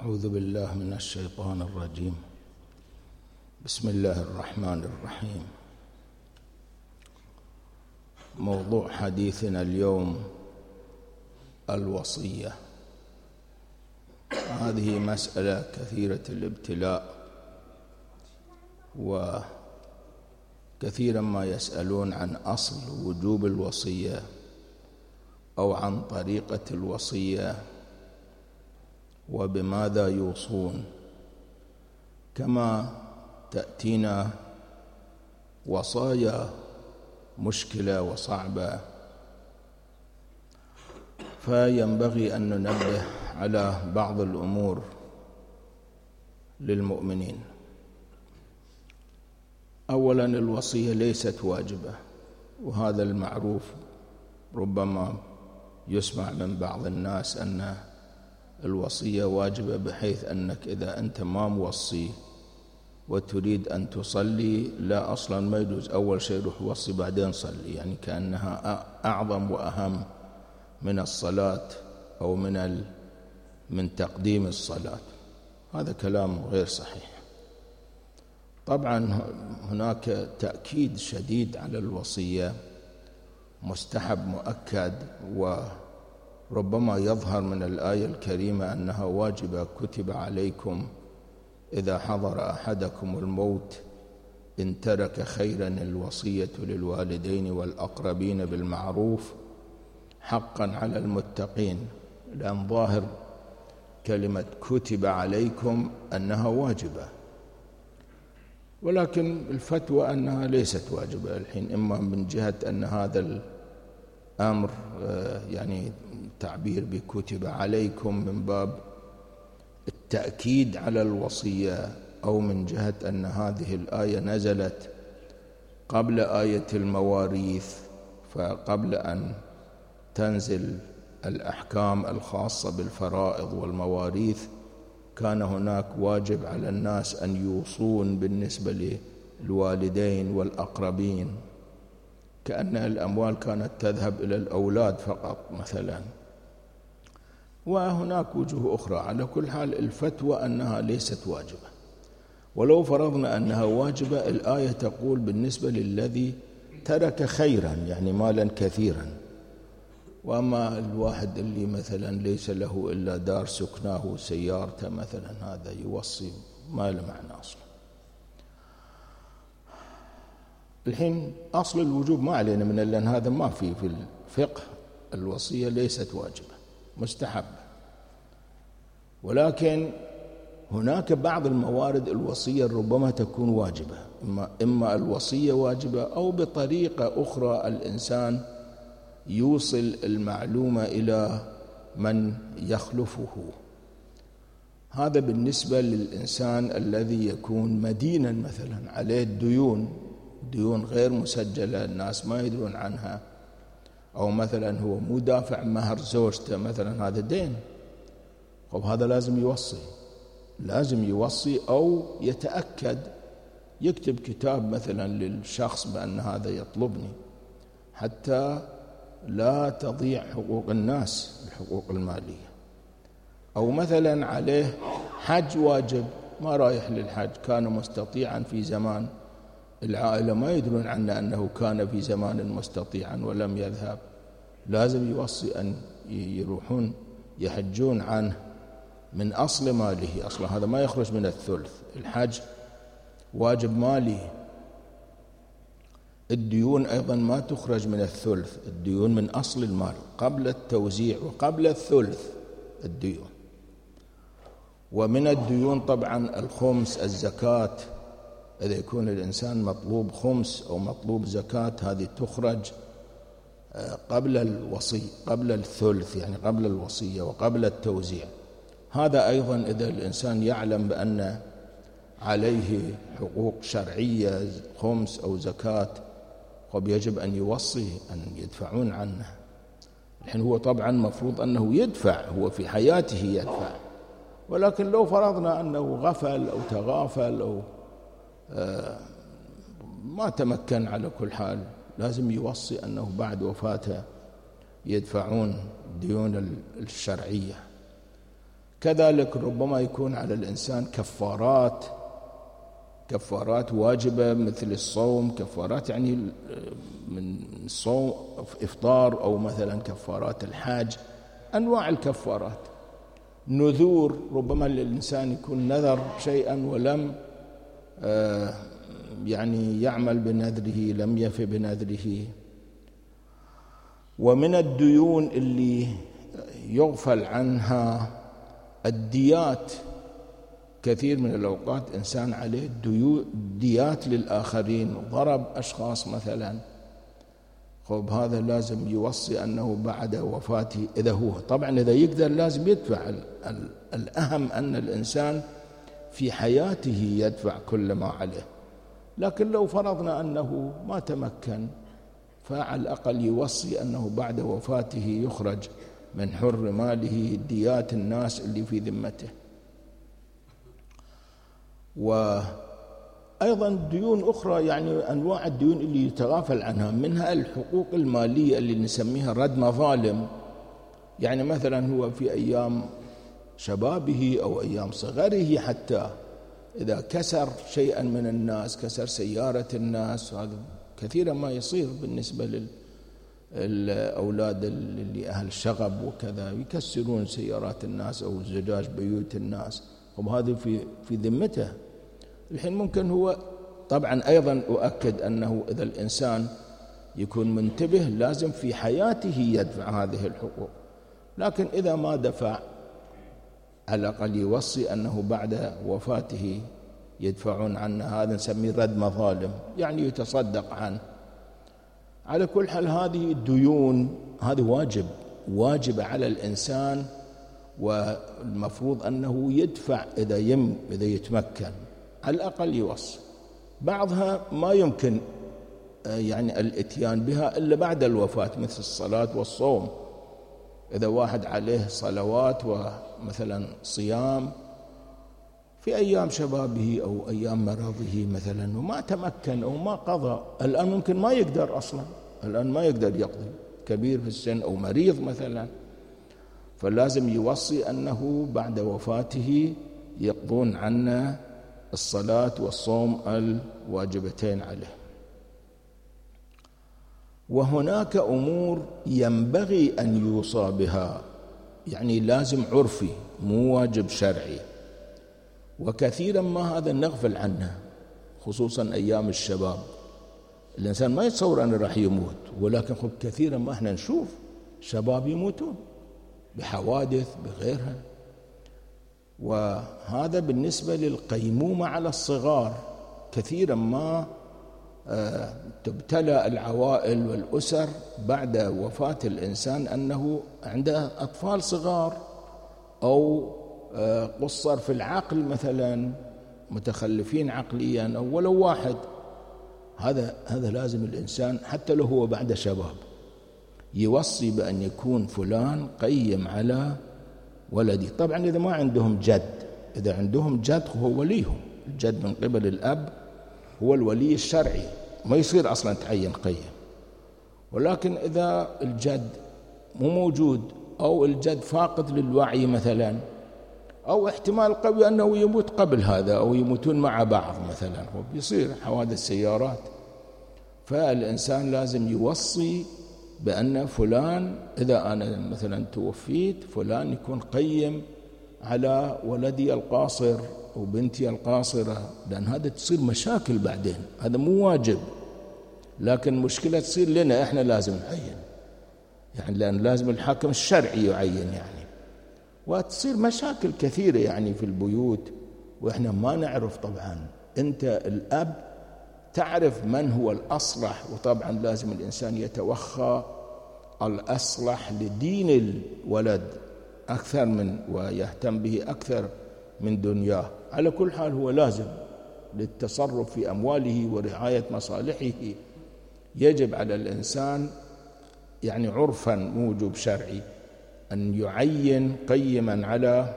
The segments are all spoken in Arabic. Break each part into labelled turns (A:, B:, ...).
A: أعوذ بالله من الشيطان الرجيم. بسم الله الرحمن الرحيم. موضوع حديثنا اليوم الوصية. هذه مسألة كثيرة الابتلاء، وكثيرا ما يسألون عن أصل وجوب الوصية أو عن طريقة الوصية وبماذا يوصون، كما تأتينا وصايا مشكلة وصعبة، فينبغي أن ننبه على بعض الأمور للمؤمنين. أولا، الوصية ليست واجبة، وهذا المعروف. ربما يسمع من بعض الناس أن الوصية واجبة، بحيث أنك إذا أنت ما موصي وتريد أن تصلي، لا، أصلا ما يجوز، أول شيء روح وصي بعدين صلي، يعني كأنها أعظم وأهم من الصلاة أو من تقديم الصلاة. هذا كلام غير صحيح. طبعا هناك تأكيد شديد على الوصية، مستحب مؤكد، وربما يظهر من الآية الكريمة أنها واجبة. كتب عليكم إذا حضر أحدكم الموت إن ترك خيرا الوصية للوالدين والأقربين بالمعروف حقا على المتقين، لأن ظاهر كلمة كتب عليكم أنها واجبة، ولكن الفتوى أنها ليست واجبة الحين، إما من جهة أن هذا الأمر يعني تعبير بكتب عليكم من باب التأكيد على الوصية، أو من جهة أن هذه الآية نزلت قبل آية المواريث، فقبل أن تنزل الأحكام الخاصة بالفرائض والمواريث كان هناك واجب على الناس أن يوصون بالنسبة للوالدين والأقربين، كأن الأموال كانت تذهب إلى الأولاد فقط مثلا، وهناك وجوه أخرى. على كل حال الفتوى أنها ليست واجبة. ولو فرضنا أنها واجبة، الآية تقول بالنسبة للذي ترك خيرا، يعني مالا كثيرا. وأما الواحد اللي مثلا ليس له إلا دار سكناه وسيارته مثلا، هذا يوصي ما له معنى أصلا. الحين أصل الوجوب ما علينا من، لأن هذا ما في الفقه. الوصية ليست واجبة، مستحبة، ولكن هناك بعض الموارد الوصية ربما تكون واجبة، إما الوصية واجبة أو بطريقة أخرى الإنسان يوصل المعلومة إلى من يخلفه. هذا بالنسبة للإنسان الذي يكون مدينا مثلا، عليه ديون غير مسجلة، الناس ما يدرون عنها، أو مثلا هو مو دافع مهر زوجته مثلا، هذا دين. وهذا لازم يوصي أو يتأكد، يكتب كتاب مثلا للشخص بأن هذا يطلبني، حتى لا تضيع حقوق الناس، الحقوق المالية. أو مثلا عليه حج واجب، ما رايح للحج، كان مستطيعا في زمان، العائلة ما يدرون عنه أنه كان في زمان مستطيعا ولم يذهب، لازم يوصي أن يروحون يحجون عنه من أصل ماله. أصلا هذا ما يخرج من الثلث، الحج واجب مالي. الديون أيضا ما تخرج من الثلث، الديون من أصل المال قبل التوزيع وقبل الثلث الديون. ومن الديون طبعا الخمس، الزكاة، إذا يكون الإنسان مطلوب خمس أو مطلوب زكاة، هذه تخرج قبل قبل الثلث، يعني قبل الوصية وقبل التوزيع. هذا أيضا إذا الإنسان يعلم بأن عليه حقوق شرعية، خمس أو زكاة، يجب أن يوصي أن يدفعون عنه. الحين هو طبعا مفروض أنه يدفع، هو في حياته يدفع، ولكن لو فرضنا أنه غفل أو تغافل أو ما تمكن، على كل حال لازم يوصي أنه بعد وفاته يدفعون الديون الشرعية. كذلك ربما يكون على الإنسان كفارات واجبة مثل الصوم، كفارات يعني من صوم إفطار، أو مثلا كفارات الحاج، أنواع الكفارات. نذور، ربما الإنسان يكون نذر شيئا ولم يعني يعمل بنذره، لم يف بنذره. ومن الديون اللي يغفل عنها الديات. كثير من الأوقات إنسان عليه ديات للآخرين، ضرب أشخاص مثلا، خب هذا لازم يوصي أنه بعد وفاته إذا هو طبعا إذا يقدر لازم يدفع. الأهم أن الإنسان في حياته يدفع كل ما عليه، لكن لو فرضنا أنه ما تمكن فعلى الأقل يوصي أنه بعد وفاته يخرج من حر ماله ديات الناس اللي في ذمته. وأيضا ديون أخرى، يعني أنواع الديون اللي يتغافل عنها، منها الحقوق المالية اللي نسميها رد مظالم. يعني مثلا هو في أيام شبابه أو أيام صغره حتى إذا كسر شيئا من الناس، كسر سيارة الناس، هذا كثيرا ما يصير بالنسبة للأولاد اللي أهل شغب وكذا، يكسرون سيارات الناس أو زجاج بيوت الناس، وهذا في ذمته. الحين ممكن هو طبعا أيضا أؤكد أنه إذا الإنسان يكون منتبه لازم في حياته يدفع هذه الحقوق، لكن إذا ما دفع على الأقل يوصي أنه بعد وفاته يدفعون عنه، هذا نسميه رد مظالم، يعني يتصدق عنه. على كل حال هذه الديون هذه واجب على الإنسان، والمفروض أنه يدفع إذا يتمكن، على الأقل يوصي. بعضها ما يمكن يعني الاتيان بها إلا بعد الوفاة، مثل الصلاة والصوم. إذا واحد عليه صلوات ومثلا صيام في أيام شبابه أو أيام مرضه مثلا وما تمكن أو ما قضى، الآن ممكن ما يقدر أصلا، الآن ما يقدر يقضي، كبير في السن أو مريض مثلا، فلازم يوصي أنه بعد وفاته يقضون عنه الصلاة والصوم الواجبتين عليه. وهناك أمور ينبغي أن يوصى بها، يعني لازم عرفي مو واجب شرعي، وكثيرا ما هذا نغفل عنه، خصوصا أيام الشباب. الإنسان ما يتصور أنه راح يموت، ولكن كثيرا ما احنا نشوف شباب يموتون بحوادث بغيرها. وهذا بالنسبة للقيمومة على الصغار، كثيرا ما تبتلى العوائل والأسر بعد وفاة الإنسان أنه عنده أطفال صغار أو قصر في العقل مثلا، متخلفين عقليا أو ولو واحد. هذا لازم الإنسان حتى لو هو بعد شباب يوصي بأن يكون فلان قيم على ولدي. طبعا إذا ما عندهم جد، إذا عندهم جد هو وليهم، الجد من قبل الأب هو الولي الشرعي، ما يصير أصلا تعين قيم. ولكن إذا الجد مو موجود أو الجد فاقد للوعي مثلا، أو احتمال قوي أنه يموت قبل هذا أو يموتون مع بعض مثلا، وبيصير حوادث سيارات، فالإنسان لازم يوصي بأن فلان إذا أنا مثلا توفيت فلان يكون قيم على ولدي القاصر وبنتي القاصرة، لأن هذا تصير مشاكل بعدين. هذا مو واجب، لكن مشكلة تصير لنا إحنا لازم نعين، يعني لأن لازم الحاكم الشرعي يعين يعني، وتصير مشاكل كثيرة يعني في البيوت وإحنا ما نعرف. طبعا أنت الأب تعرف من هو الأصلح، وطبعا لازم الإنسان يتوخى الأصلح لدين الولد أكثر من ويهتم به أكثر من دنياه. على كل حال هو لازم للتصرف في أمواله ورعاية مصالحه يجب على الإنسان يعني عرفا موجب شرعي أن يعين قيما على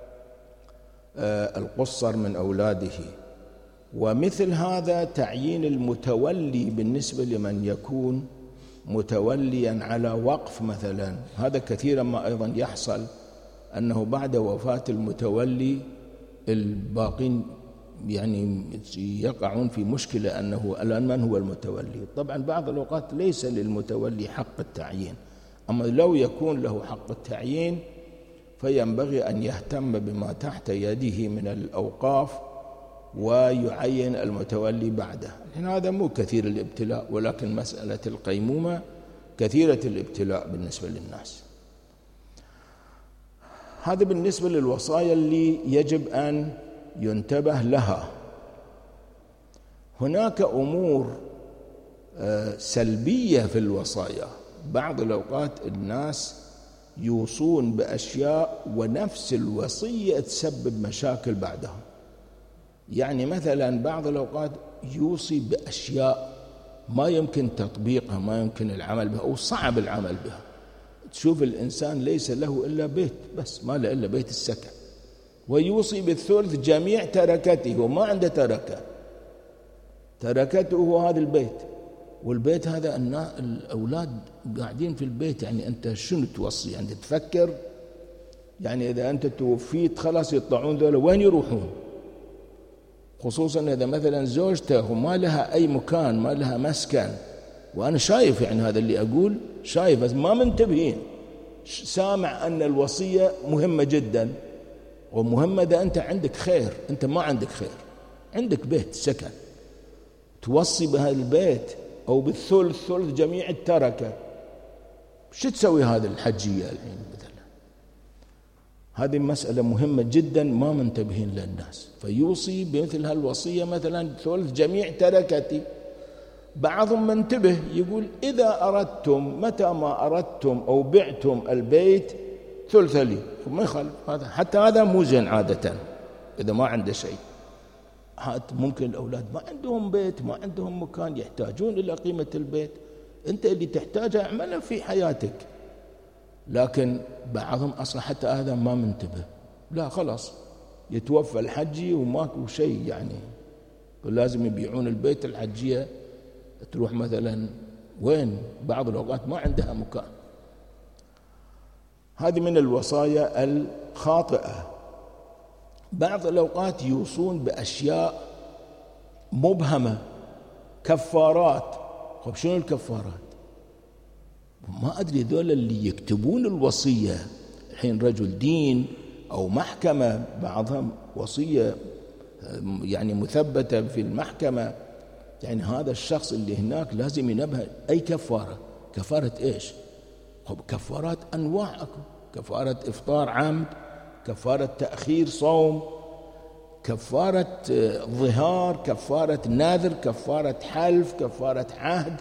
A: القصر من أولاده. ومثل هذا تعيين المتولي بالنسبة لمن يكون متوليا على وقف مثلا، هذا كثيرا ما أيضا يحصل أنه بعد وفاة المتولي الباقين يعني يقعون في مشكلة أنه الآن من هو المتولي. طبعا بعض الأوقات ليس للمتولي حق التعيين، أما لو يكون له حق التعيين فينبغي أن يهتم بما تحت يده من الأوقاف ويعين المتولي بعده. هذا مو كثير الابتلاء، ولكن مسألة القيمومة كثيرة الابتلاء بالنسبة للناس. هذا بالنسبة للوصايا اللي يجب أن ينتبه لها. هناك أمور سلبية في الوصايا. بعض الأوقات الناس يوصون بأشياء ونفس الوصية تسبب مشاكل بعدها. يعني مثلا بعض الأوقات يوصي بأشياء ما يمكن تطبيقها، ما يمكن العمل بها أو صعب العمل بها. تشوف الإنسان ليس له إلا بيت بس، ما له إلا بيت السكن، ويوصي بالثلث جميع تركته وما عنده تركته هو هذا البيت، والبيت هذا الأولاد قاعدين في البيت. يعني أنت شنو توصي؟ يعني تفكر يعني إذا أنت توفيت خلاص يطلعون ذولا وين يروحون؟ خصوصا إذا مثلا زوجته ما لها أي مكان، ما لها مسكن. وأنا شايف يعني هذا اللي أقول شايف بس ما منتبهين. سامع أن الوصية مهمة جدا، ومهمة إذا أنت عندك خير. أنت ما عندك خير، عندك بيت سكن، توصي بهذا البيت أو بالثلث، ثلث جميع التركة. شو تسوي هذه الحجية الحين مثلا؟ هذه مسألة مهمة جدا ما منتبهين للناس. فيوصي بمثل هالوصية مثلا ثلث جميع تركتي. بعضهم منتبه يقول إذا أردتم متى ما أردتم أو بعتم البيت ثلث لي، ما يخالف هذا. حتى هذا مو زين عادة إذا ما عنده شيء. ممكن الأولاد ما عندهم بيت، ما عندهم مكان، يحتاجون إلى قيمة البيت. أنت اللي تحتاجها اعملها في حياتك. لكن بعضهم أصلا حتى هذا ما منتبه. لا خلاص يتوفى الحجي وماكو شيء، يعني لازم يبيعون البيت. الحجية تروح مثلا وين؟ بعض الأوقات ما عندها مكان. هذه من الوصايا الخاطئة. بعض الأوقات يوصون بأشياء مبهمة، كفارات. طيب شنو الكفارات؟ ما أدري ذول اللي يكتبون الوصية الحين رجل دين أو محكمة، بعضهم وصية يعني مثبتة في المحكمة. يعني هذا الشخص اللي هناك لازم ينبه أي كفارة. كفارة إيش؟ كفارات أنواع أكو. كفارة إفطار عمد، كفارة تأخير صوم، كفارة ظهار، كفارة نذر، كفارة حلف، كفارة عهد،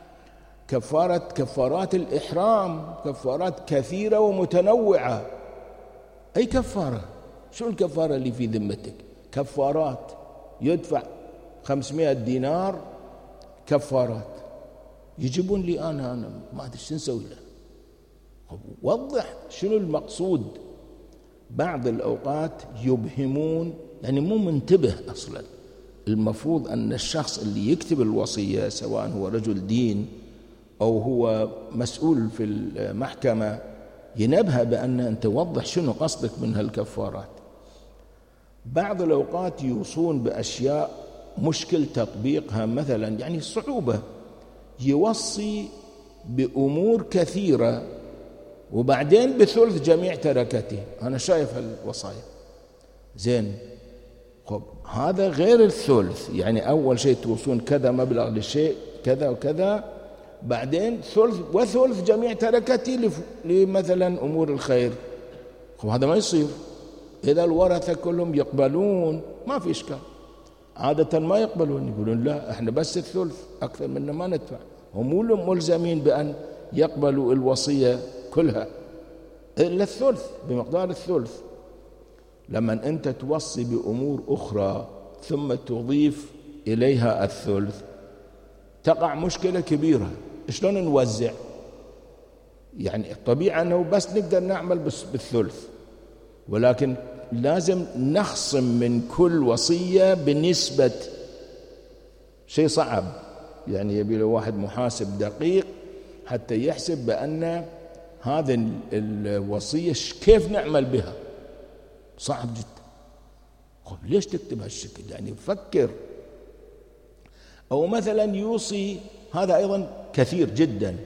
A: كفارات الإحرام. كفارات كثيرة ومتنوعة. أي كفارة؟ شو الكفارة اللي في ذمتك؟ كفارات يدفع 500 دينار كفارات. يجيبون لي أنا ما أدري شو نسوي له. وضح شنو المقصود. بعض الأوقات يبهمون، يعني مو منتبه أصلا. المفروض أن الشخص اللي يكتب الوصية سواء هو رجل دين أو هو مسؤول في المحكمة ينبه بأن أنت وضح شنو قصدك من هالكفارات. بعض الأوقات يوصون بأشياء مشكل تطبيقها، مثلا يعني صعوبة. يوصي بأمور كثيرة وبعدين بثلث جميع تركته. أنا شايف هالوصايا زين. خب هذا غير الثلث. يعني أول شيء توصون كذا مبلغ للشيء كذا وكذا، بعدين ثلث وثلث جميع تركتي لمثلا أمور الخير. خب هذا ما يصير. إذا الورثة كلهم يقبلون ما في إشكال. عادة ما يقبلون، يقولون لا احنا بس الثلث، أكثر منه ما ندفع. هم مو ملزمين بأن يقبلوا الوصية كلها إلا الثلث، بمقدار الثلث. لما أنت توصي بأمور أخرى ثم تضيف إليها الثلث تقع مشكلة كبيرة. شلون نوزع؟ يعني الطبيعة أنه بس نقدر نعمل بس بالثلث، ولكن لازم نخصم من كل وصية بنسبة. شيء صعب، يعني يبي له واحد محاسب دقيق حتى يحسب بأن هذه الوصية كيف نعمل بها؟ صعب جدا. ليش تكتب هالشكل؟ يعني فكر. أو مثلا يوصي، هذا أيضا كثير جدا،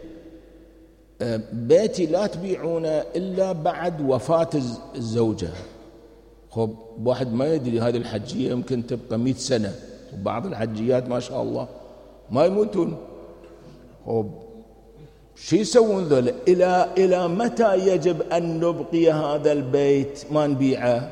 A: بيتي لا تبيعونه إلا بعد وفاة الزوجة. واحد ما يدري هذه الحجية يمكن تبقى 100 سنة، وبعض الحجيات ما شاء الله ما يموتون. شو يسوون ذولا؟ إلى متى يجب أن نبقي هذا البيت ما نبيعه؟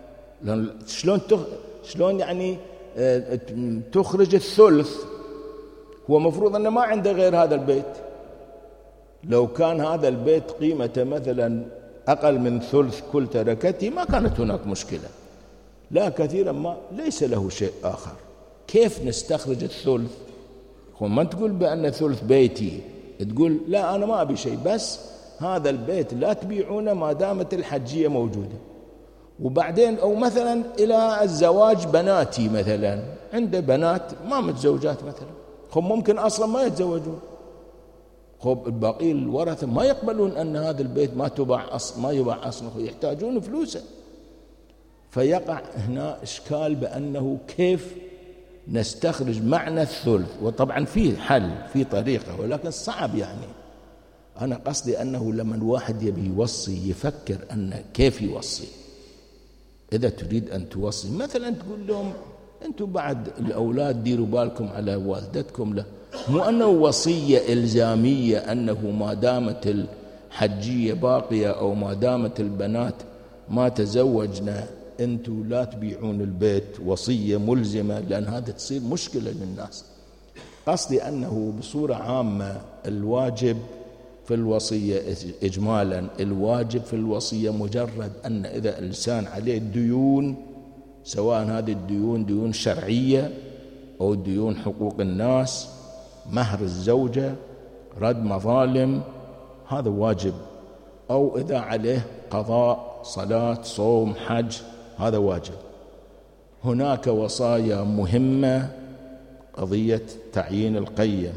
A: شلون يعني تخرج الثلث؟ هو مفروض أنه ما عنده غير هذا البيت. لو كان هذا البيت قيمته مثلا أقل من ثلث كل تركته ما كانت هناك مشكلة. لا، كثيرا ما ليس له شيء آخر. كيف نستخرج الثلث؟ ما تقول بأن ثلث بيتي، تقول لا أنا ما أبي شيء، بس هذا البيت لا تبيعونه ما دامت الحجية موجودة. وبعدين أو مثلا إلى الزواج بناتي، مثلا عنده بنات ما متزوجات مثلا، ممكن أصلا ما يتزوجون. الباقي الورثة ما يقبلون أن هذا البيت ما يباع أصلا، يحتاجون فلوسه. فيقع هنا إشكال بأنه كيف نستخرج معنى الثلث. وطبعا فيه حل، فيه طريقة، ولكن صعب. يعني أنا قصدي أنه لما الواحد يبي يوصي يفكر أن كيف يوصي. إذا تريد أن توصي مثلا تقول لهم أنتم بعد الأولاد ديروا بالكم على والدتكم، لا مو أنه وصية إلزامية أنه ما دامت الحجية باقية أو ما دامت البنات ما تزوجنا أنتم لا تبيعون البيت، وصية ملزمة، لأن هذا تصير مشكلة للناس. قصدي أنه بصورة عامة الواجب في الوصية إجمالا، الواجب في الوصية مجرد أن إذا الإنسان عليه ديون، سواء هذه الديون ديون شرعية أو ديون حقوق الناس، مهر الزوجة، رد مظالم، هذا واجب. أو إذا عليه قضاء صلاة صوم حج، هذا واجب. هناك وصايا مهمة، قضية تعيين القيم.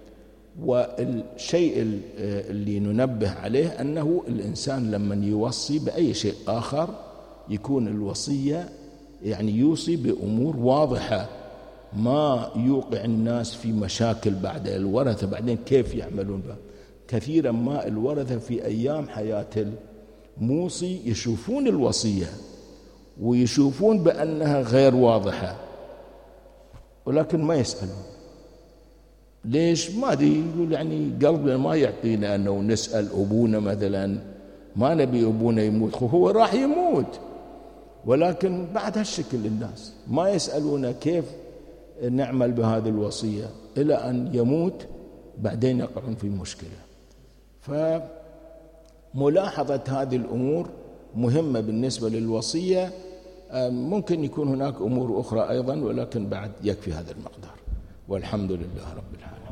A: والشيء اللي ننبه عليه أنه الإنسان لما يوصي بأي شيء آخر يكون الوصية يعني يوصي بأمور واضحة، ما يوقع الناس في مشاكل بعد الورثة بعدين كيف يعملون بها. كثيرا ما الورثة في أيام حياة الموصي يشوفون الوصية ويشوفون بأنها غير واضحة، ولكن ما يسألون. ليش؟ ما أدري، يقول يعني قلبنا ما يعطينا أنه نسأل أبونا مثلا، ما نبي أبونا يموت، هو راح يموت. ولكن بعد هالشكل الناس ما يسألون كيف نعمل بهذه الوصية إلى أن يموت، بعدين يقعون في مشكلة. فملاحظة هذه الأمور مهمة بالنسبة للوصية. ممكن يكون هناك أمور أخرى أيضا، ولكن بعد يكفي هذا المقدار، والحمد لله رب العالمين.